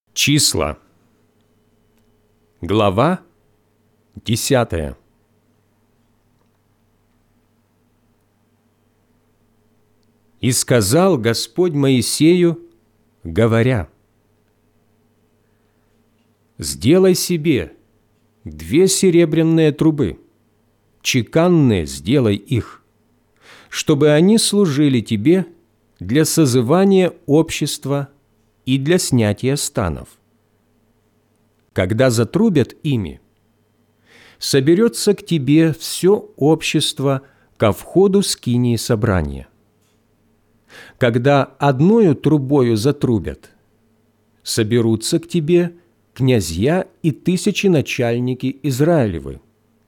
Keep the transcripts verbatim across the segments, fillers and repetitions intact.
Числа. Глава десятая. «И сказал Господь Моисею, говоря: сделай себе две серебряные трубы, чеканные сделай их, чтобы они служили тебе для созывания общества и для снятия станов. Когда затрубят ими, соберется к тебе все общество ко входу скинии собрания. Когда одною трубою затрубят, соберутся к тебе князья и тысячи начальники Израилевы.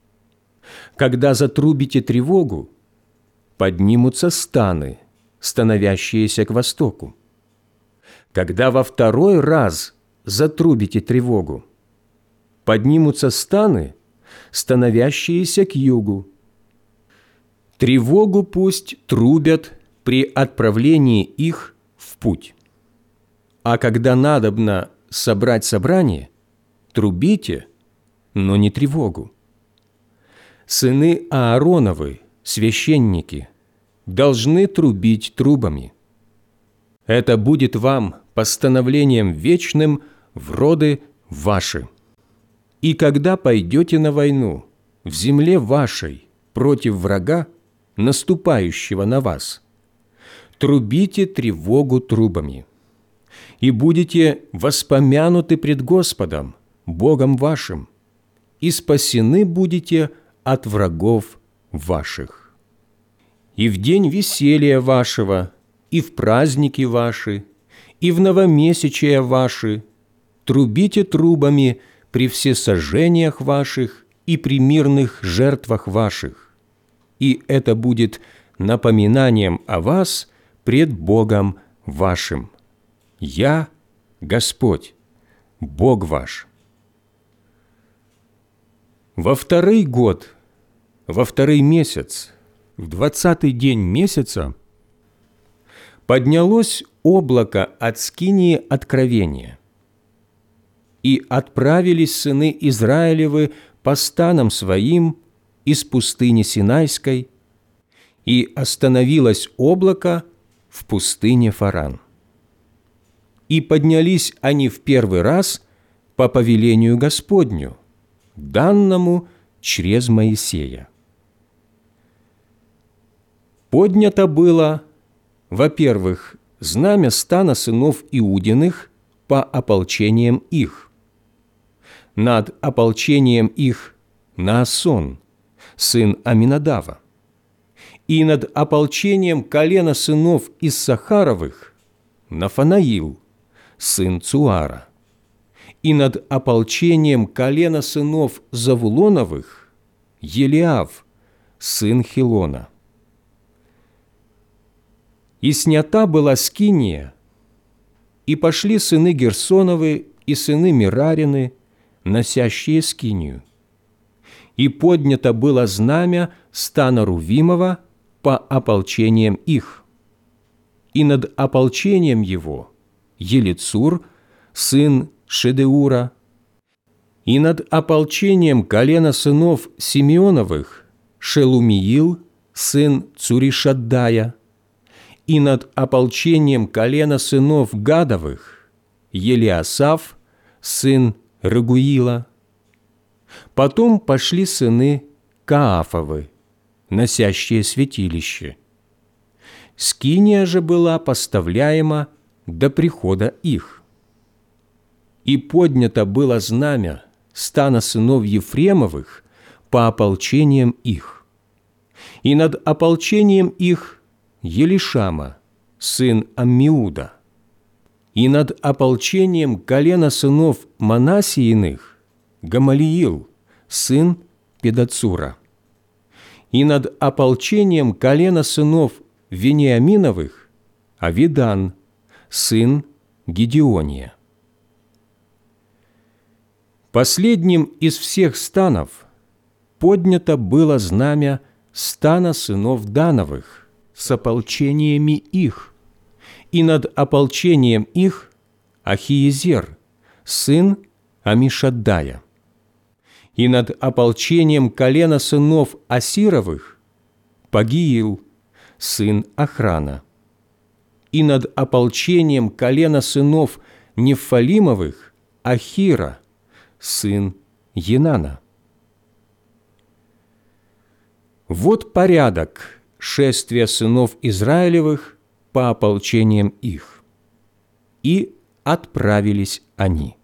Когда затрубите тревогу, поднимутся станы, становящиеся к востоку. Когда во второй раз затрубите тревогу, поднимутся станы, становящиеся к югу. Тревогу пусть трубят при отправлении их в путь. А когда надобно собрать собрание, трубите, но не тревогу. Сыны Аароновы, священники, должны трубить трубами. Это будет вам постановлением вечным в роды ваши. И когда пойдете на войну в земле вашей против врага, наступающего на вас, трубите тревогу трубами, и будете воспомянуты пред Господом, Богом вашим, и спасены будете от врагов ваших. И в день веселья вашего, и в праздники ваши, и в новомесячия ваши трубите трубами при всесожжениях ваших и при мирных жертвах ваших, и это будет напоминанием о вас пред Богом вашим. Я Господь, Бог ваш. Во второй год, во второй месяц, в двадцатый день месяца поднялось облако от скинии откровения, и отправились сыны Израилевы по станам своим из пустыни Синайской, и остановилось облако в пустыне Фаран. И поднялись они в первый раз по повелению Господню, данному чрез Моисея. Поднято было, во-первых, знамя стана сынов Иудиных по ополчениям их. Над ополчением их Наасон, сын Аминадава, и над ополчением колена сынов Иссахаровых Нафанаил, сын Цуара, и над ополчением колена сынов Завулоновых Елиав, сын Хилона. И снята была скиния, и пошли сыны Герсоновы и сыны Мерарины, носящие скинию. И поднято было знамя стана Рувимова по ополчениям их. И над ополчением его Елицур, сын Шедеура, и над ополчением колена сынов Симеоновых Шелумиил, сын Цуришаддая, и над ополчением колена сынов Гадовых Елиасав, сын Рагуила. Потом пошли сыны Каафовы, носящие святилище. Скиния же была поставляема до прихода их. И поднято было знамя стана сынов Ефремовых по ополчениям их. И над ополчением их Елишама, сын Аммиуда, и над ополчением колена сынов Манассииных Гамалиил, сын Педацура, и над ополчением колена сынов Вениаминовых Авидан, сын Гедеония. Последним из всех станов поднято было знамя стана сынов Дановых с ополчениями их, и над ополчением их Ахиезер, сын Амишаддая, и над ополчением колена сынов Асировых Пагиил, сын Охрана, и над ополчением колена сынов Нефалимовых Ахира, сын Енана. Вот порядок шествия сынов Израилевых по ополчениям их. И отправились они.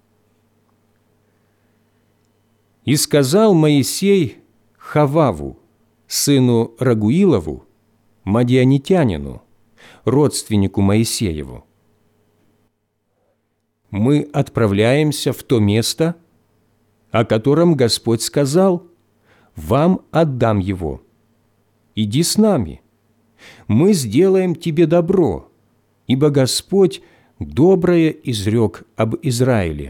И сказал Моисей Хававу, сыну Рагуилову, мадианитянину, родственнику Моисееву: мы отправляемся в то место, о котором Господь сказал: вам отдам его. Иди с нами, мы сделаем тебе добро, ибо Господь доброе изрек об Израиле.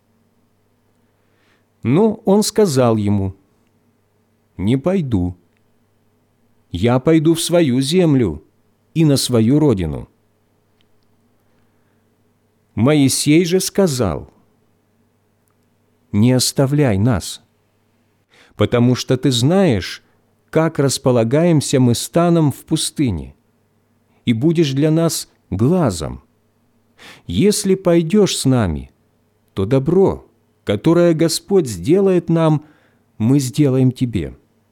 Но он сказал ему: не пойду. Я пойду в свою землю и на свою родину. Моисей же сказал: не оставляй нас, потому что ты знаешь, как располагаемся мы станом в пустыне, и будешь для нас глазом. Если пойдешь с нами, то добро, которое Господь сделает нам, мы сделаем тебе».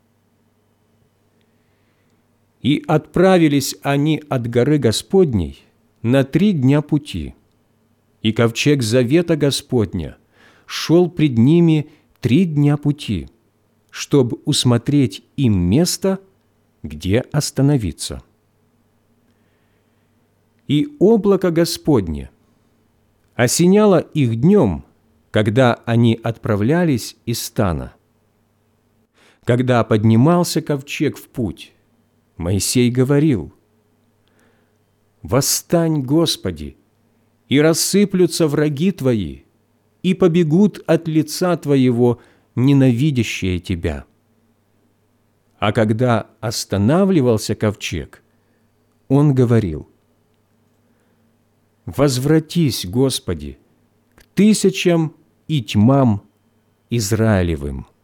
И отправились они от горы Господней на три дня пути, и ковчег завета Господня шел пред ними три дня пути, чтобы усмотреть им место, где остановиться. И облако Господне осеняло их днем, когда они отправлялись из стана. Когда поднимался ковчег в путь, Моисей говорил: «Восстань, Господи, и рассыплются враги Твои, и побегут от лица Твоего ненавидящие Тебя». А когда останавливался ковчег, он говорил: «Возвратись, Господи, к тысячам и тьмам Израилевым».